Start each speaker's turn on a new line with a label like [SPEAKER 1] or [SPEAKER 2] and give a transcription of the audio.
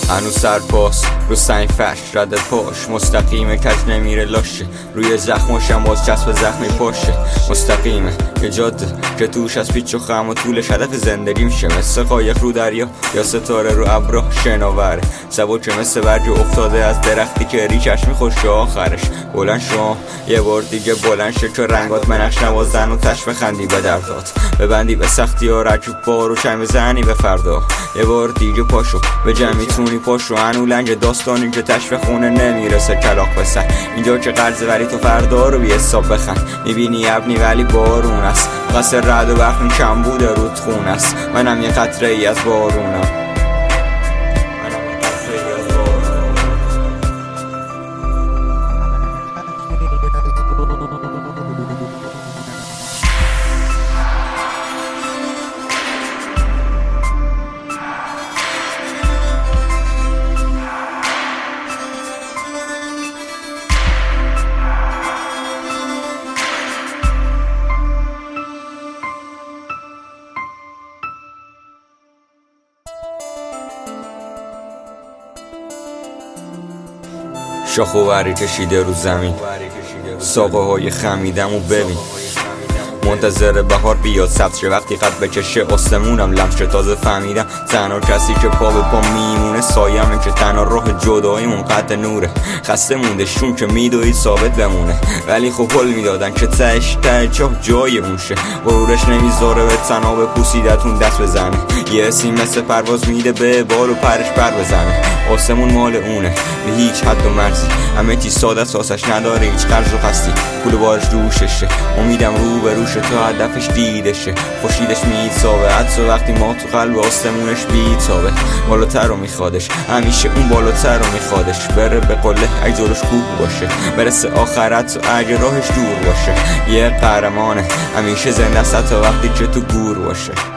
[SPEAKER 1] هنوز سرپاس رو سنگ فرش رد پاش مستقیمه، کج نمیره لاشه، روی زخماشم باز چسب زخمی پاشه. مستقیمه یه جاده که توش از پیچ و خم و طولش هدف زندگی میشه، مثل قایق رو دریا یا ستاره رو ابرا شناوره. سبکه مثل برگ افتاده از درختی که ریشش میخوشه آخرش بلند شو یه بار دیگه بلند شه، که رنگات منقش نوازن و تش بخندی به دردات، ببندی به سختی ها رجوب بار و چنگ بزنی به فردا. یه بار دیگه پاشو به جمعیتونی پاشو، هنو لنگ داستانی که تش به خونه نمیرسه کلاق بسن. اینجا که قرضه ولی تو فردا رو بی حساب بخن، میبینی ابنی ولی بارون است، قصر رعد و برق کم بوده رود خون است. منم یه قطره ای از بارونم. شاخ و بری کشیده رو زمین، ساقه های خمیدم و ببین، منتظر بهار بیاد سبز شه، وقتی قد بکشه آسمونم لمس شه. تازه فهمیدم تنها کسی که پا به پا میمونه سایمه، که تنها راه جداییمون قد نوره. خسته مونده شون که میدوید ثابت بمونه، ولی خب حل میدادن که تهش ته چاه جای اون شه. غرورش نمیذاره به تناب پوسیدتون دست بزنه، یه حسی مثل پرواز میده به بال و پرش پر بزنه. آسمون مال اونه به هیچ حد و مرزی، همه چی ساده ساسش نداره هیچ قرض و قصدی. پول بارش دوششه، امیدم رو به روشه تا هدفش دیده شه. خوشیدش میتابه حتی وقتی ما تو قلب آسمونش بیتابه. بالاتر رو میخوادش همیشه اون بالاتر رو میخوادش، بره به قله اگه جلوش کوه باشه، برسه آخرت اگه راهش دور باشه. یه قهرمانه همیشه زنده است تا وقتی که تو گور باشه.